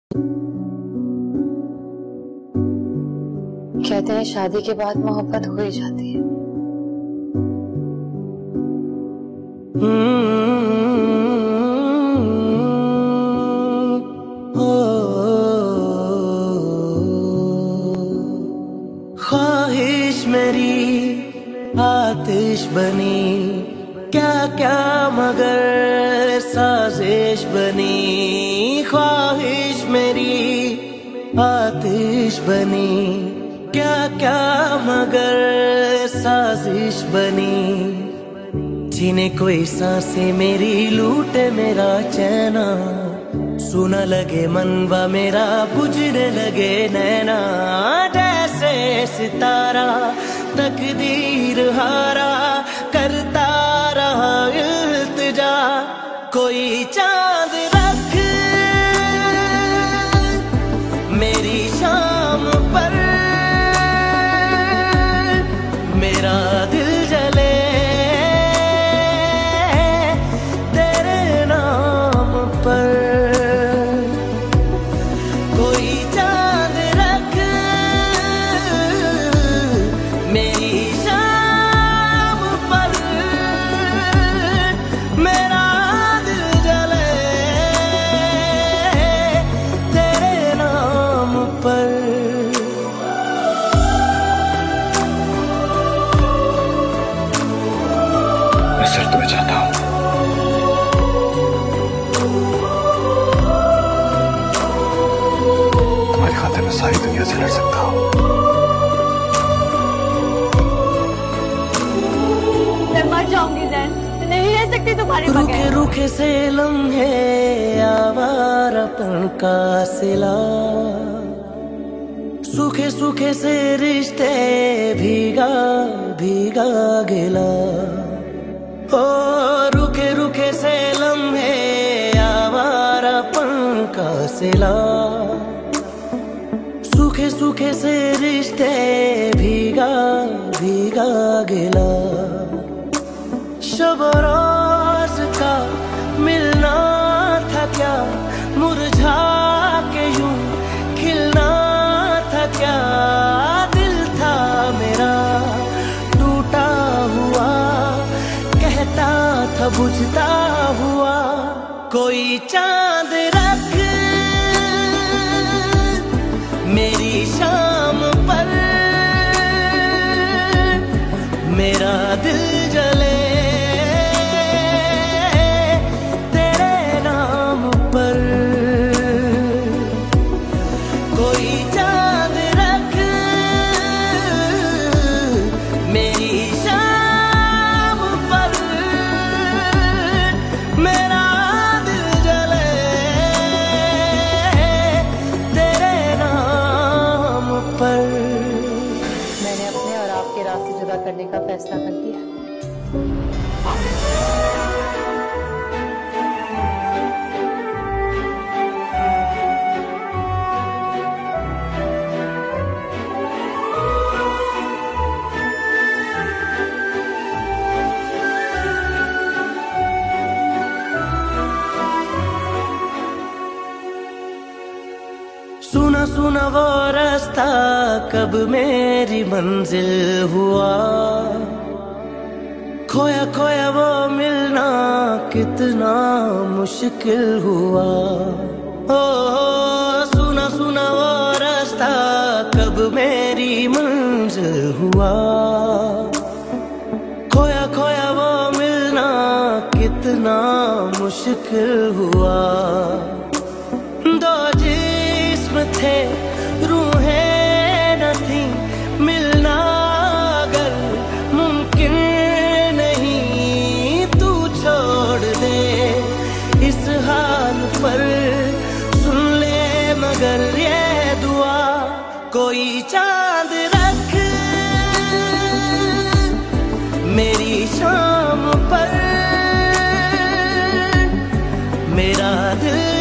कहते हैं शादी के बाद मोहब्बत हो ही जाती है। ख्वाहिश मेरी आतिश बनी, क्या क्या मगर साजिश बनी। ख्वाहिश मेरी आतिश बनी, क्या क्या मगर साजिश बनी। जीने कोई सांसें मेरी लूटे मेरा चैना, सुना लगे मनवा मेरा बुझने लगे नैना। जैसे सितारा तकदीर हारा, करता रहा इल्तिजा कोई चांद रख मेरी शाम पर। मेरा दिल जले तेरे नाम पर। कोई चांद रख मेरी शाम पर। मेरा दिल जले तेरे नाम पर। मैं सिर्फ तुम्हें चाहता हूँ। तुम्हारी खातिर मैं सारी दुनिया से लड़ सकता हूँ। मैं मर जाऊंगी जैन, नहीं रह सकती तुम्हारे बगैर। रुके रुके से लम्हे आवारापन का सिला, सूखे सूखे से रिश्ते भीगा भीगा गिला। ओ रुके रुके से लम्हे आवारापन का सिला, सूखे सूखे से रिश्ते भीगा भीगा गिला। शब रोज का मिलना था क्या, मुरझा के यूं खिलना था क्या। दिल था मेरा टूटा हुआ, कहता था बुझता हुआ। कोई चांद रख मेरी शाम पर। मेरा दिल जले तेरे नाम पर। कोई चांद रख मेरी शाम पर। मेरा दिल जले तेरे नाम पर। मैंने अपने और आपके रास्ते जुदा करने का फैसला कर लिया। सुना सुना वो रास्ता कब मेरी मंजिल हुआ। खोया खोया वो मिलना कितना मुश्किल हुआ। ओ सुना सुना वो रास्ता कब मेरी मंजिल हुआ। खोया खोया वो मिलना कितना मुश्किल हुआ। दो जिस्म थे रूहें न थी, मिलना अगर मुमकिन नहीं। तू छोड़ दे इस हाल पर, सुन ले मगर ये दुआ। कोई चांद रख मेरी शाम पर। मेरा दिल